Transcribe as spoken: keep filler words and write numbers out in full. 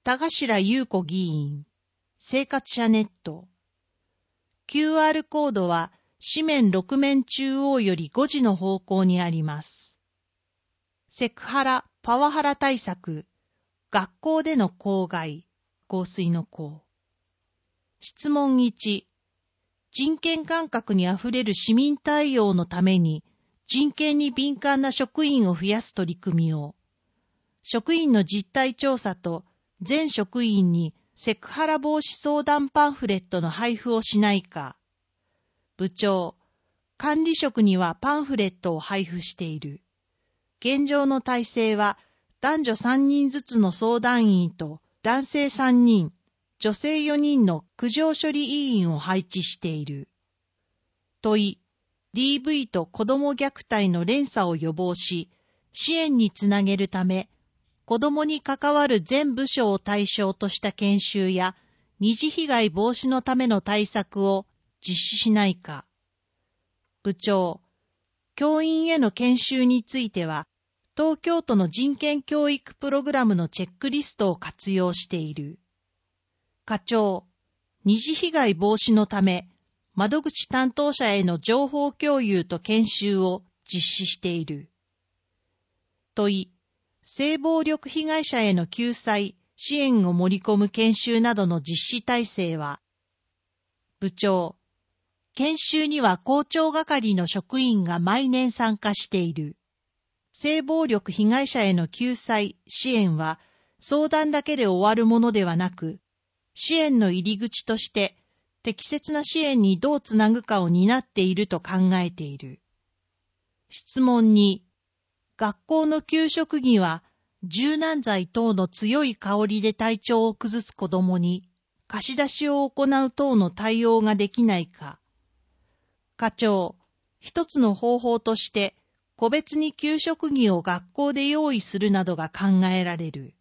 田頭優子議員、生活者ネット。キューアール コードは四面六面中央よりごじの方向にあります。セクハラ、パワハラ対策、学校での公害、香水の項。質問いち、人権感覚にあふれる市民対応のために人権に敏感な職員を増やす取り組みを、職員の実態調査と全職員にセクハラ防止相談パンフレットの配布をしないか。部長、管理職にはパンフレットを配布している。現状の体制は男女さんにんずつの相談員と男性さんにん、女性よにんの苦情処理委員を配置している。問い、ディーブイ と子ども虐待の連鎖を予防し、支援につなげるため、子どもに関わる全部署を対象とした研修や二次被害防止のための対策を実施しないか。部長、教員への研修については、東京都の人権教育プログラムのチェックリストを活用している。課長、二次被害防止のため、窓口担当者への情報共有と研修を実施している。問い、性暴力被害者への救済、支援を盛り込む研修などの実施体制は、部長、研修には校長係の職員が毎年参加している。性暴力被害者への救済、支援は相談だけで終わるものではなく、支援の入り口として適切な支援にどうつなぐかを担っていると考えている。質問に、学校の給食には柔軟剤等の強い香りで体調を崩す子どもに貸し出しを行う等の対応ができないか。課長、一つの方法として個別に給食着を学校で用意するなどが考えられる。